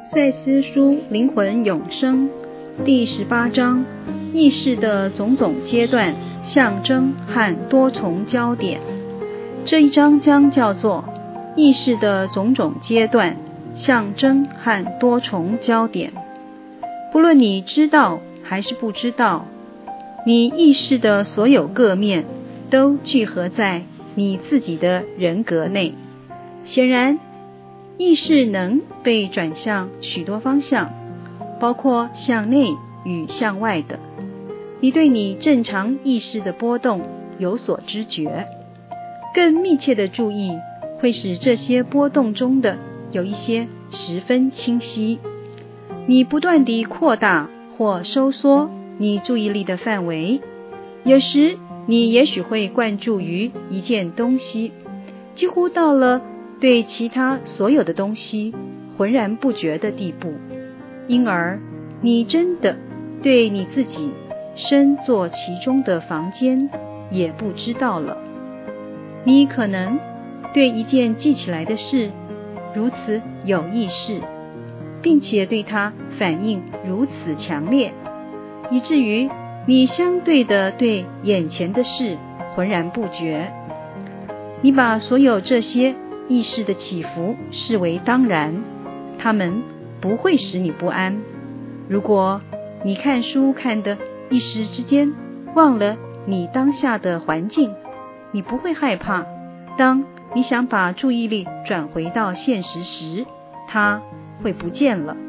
赛斯书灵魂永生第18章，意识的种种阶段、象征和多重焦点。这一章将叫做意识的种种阶段、象征和多重焦点。不论你知道还是不知道，你意识的所有各面都聚合在你自己的人格内。显然，意识能被转向许多方向，包括向内与向外的。你对你正常意识的波动有所知觉，更密切的注意会使这些波动中的有一些十分清晰。你不断地扩大或收缩你注意力的范围，有时你也许会灌注于一件东西，几乎到了对其他所有的东西浑然不觉的地步，因而你真的对你自己身坐其中的房间也不知道了。你可能对一件记起来的事如此有意识，并且对它反应如此强烈，以至于你相对的对眼前的事浑然不觉。你把所有这些意识的起伏视为当然，它们不会使你不安。如果你看书看得一时之间忘了你当下的环境，你不会害怕。当你想把注意力转回到现实时，它会不见了。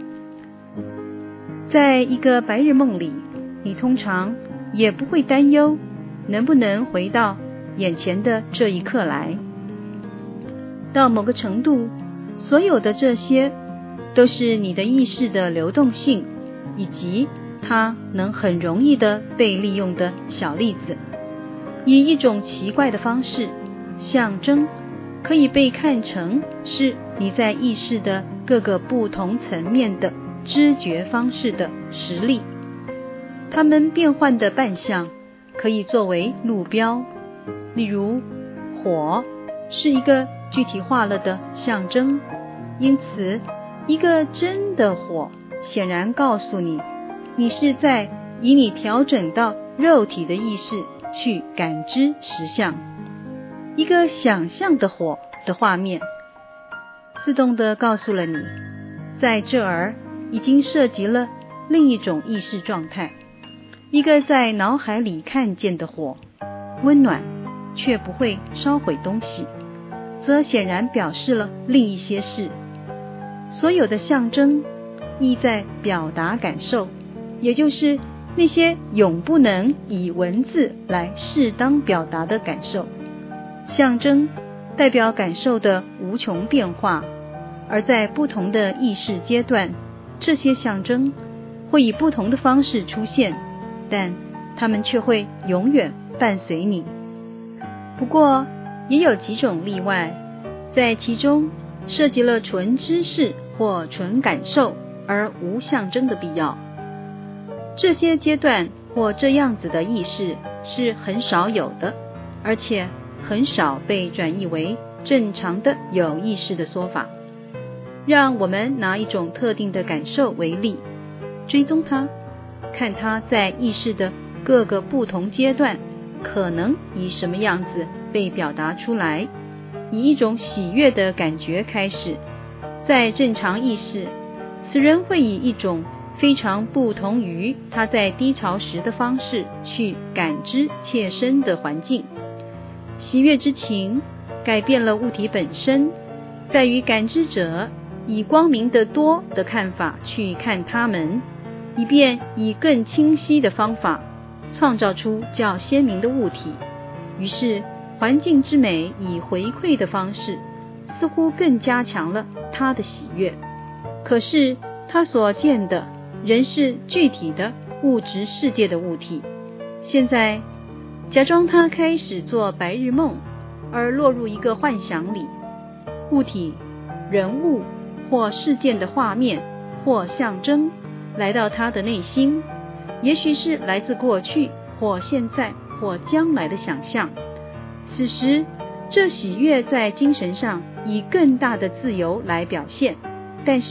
在一个白日梦里，你通常也不会担忧能不能回到眼前的这一刻来。到某个程度，所有的这些都是你的意识的流动性，以及它能很容易的被利用的小例子。以一种奇怪的方式，象征可以被看成是你在意识的各个不同层面的知觉方式的实例。它们变换的扮相可以作为路标，例如火是一个具体化了的象征，因此一个真的火显然告诉你，你是在以你调整到肉体的意识去感知实相。一个想象的火的画面自动地告诉了你，在这儿已经涉及了另一种意识状态。一个在脑海里看见的火，温暖却不会烧毁东西，则显然表示了另一些事。所有的象征意在表达感受，也就是那些永不能以文字来适当表达的感受。象征代表感受的无穷变化，而在不同的意识阶段，这些象征会以不同的方式出现，但它们却会永远伴随你。不过也有几种例外，在其中涉及了纯知识或纯感受而无象征的必要。这些阶段或这样子的意识是很少有的，而且很少被转译为正常的有意识的说法。让我们拿一种特定的感受为例，追踪它，看它在意识的各个不同阶段可能以什么样子被表达出来。以一种喜悦的感觉开始，在正常意识，此人会以一种非常不同于他在低潮时的方式去感知切身的环境。喜悦之情改变了物体本身，在于感知者以光明的多的看法去看它们，以便以更清晰的方法创造出较鲜明的物体。于是环境之美以回馈的方式似乎更加强了他的喜悦。可是他所见的仍是具体的物质世界的物体。现在假装他开始做白日梦，而落入一个幻想里，物体、人物或事件的画面或象征来到他的内心，也许是来自过去或现在或将来的想象。此时这喜悦在精神上以更大的自由来表现，但是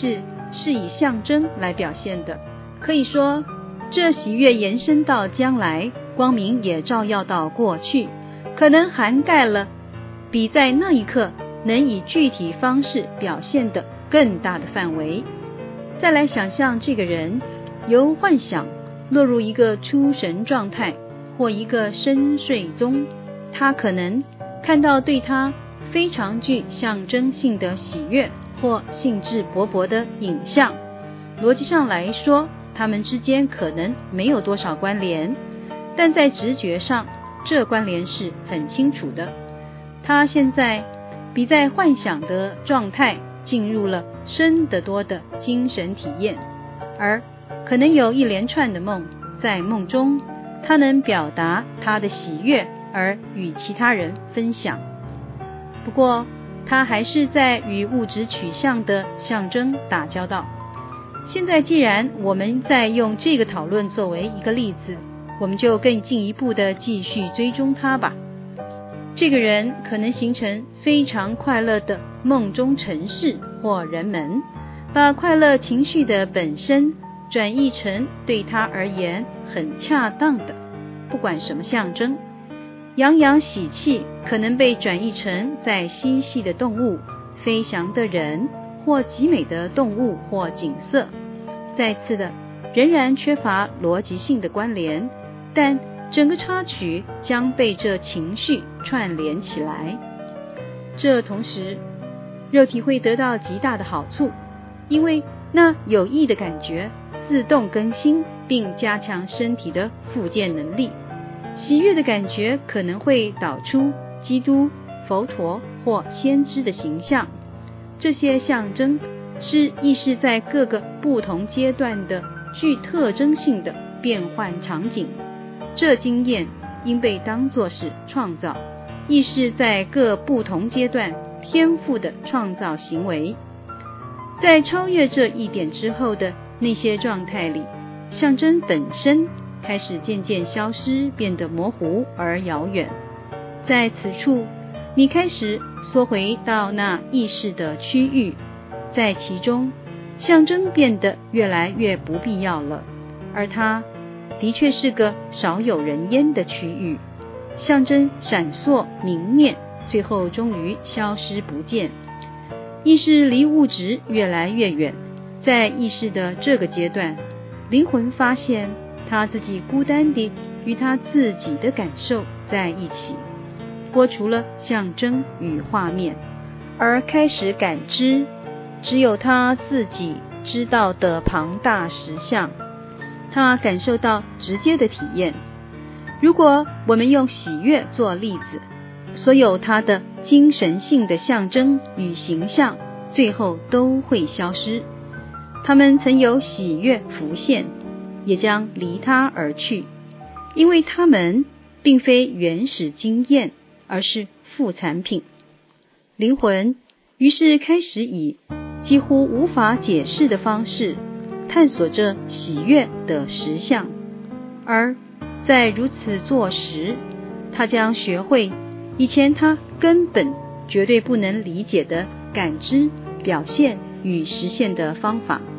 是以象征来表现的。可以说，这喜悦延伸到将来，光明也照耀到过去，可能涵盖了比在那一刻能以具体方式表现的更大的范围。再来想象这个人由幻想落入一个出神状态或一个深睡中，他可能看到对他非常具象征性的喜悦或兴致勃勃的影像。逻辑上来说，他们之间可能没有多少关联，但在直觉上，这关联是很清楚的。他现在比在幻想的状态进入了深得多的精神体验，而可能有一连串的梦，在梦中他能表达他的喜悦而与其他人分享。不过他还是在与物质取向的象征打交道。现在既然我们在用这个讨论作为一个例子，我们就更进一步的继续追踪它吧。这个人可能形成非常快乐的梦中城市或人们，把快乐情绪的本身转译成对他而言很恰当的不管什么象征。洋洋喜气可能被转译成在嬉戏的动物、飞翔的人或极美的动物或景色。再次的，仍然缺乏逻辑性的关联，但整个插曲将被这情绪串联起来。这同时，肉体会得到极大的好处，因为那有益的感觉自动更新并加强身体的复健能力。喜悦的感觉可能会导出基督、佛陀或先知的形象。这些象征是意识在各个不同阶段的具特征性的变换场景。这经验应被当作是创造，意识在各不同阶段天赋的创造行为。在超越这一点之后的那些状态里，象征本身开始渐渐消失，变得模糊而遥远。在此处，你开始缩回到那意识的区域，在其中，象征变得越来越不必要了，而它的确是个少有人烟的区域。象征闪烁明灭，最后终于消失不见。意识离物质越来越远，在意识的这个阶段，灵魂发现他自己孤单地与他自己的感受在一起，剥除了象征与画面，而开始感知只有他自己知道的庞大实相。他感受到直接的体验。如果我们用喜悦做例子，所有它的精神性的象征与形象最后都会消失。它们曾有喜悦浮现，也将离它而去，因为它们并非原始经验，而是副产品。灵魂于是开始以几乎无法解释的方式探索着喜悦的实相，而在如此做时，他将学会以前他根本绝对不能理解的感知、表现与实现的方法。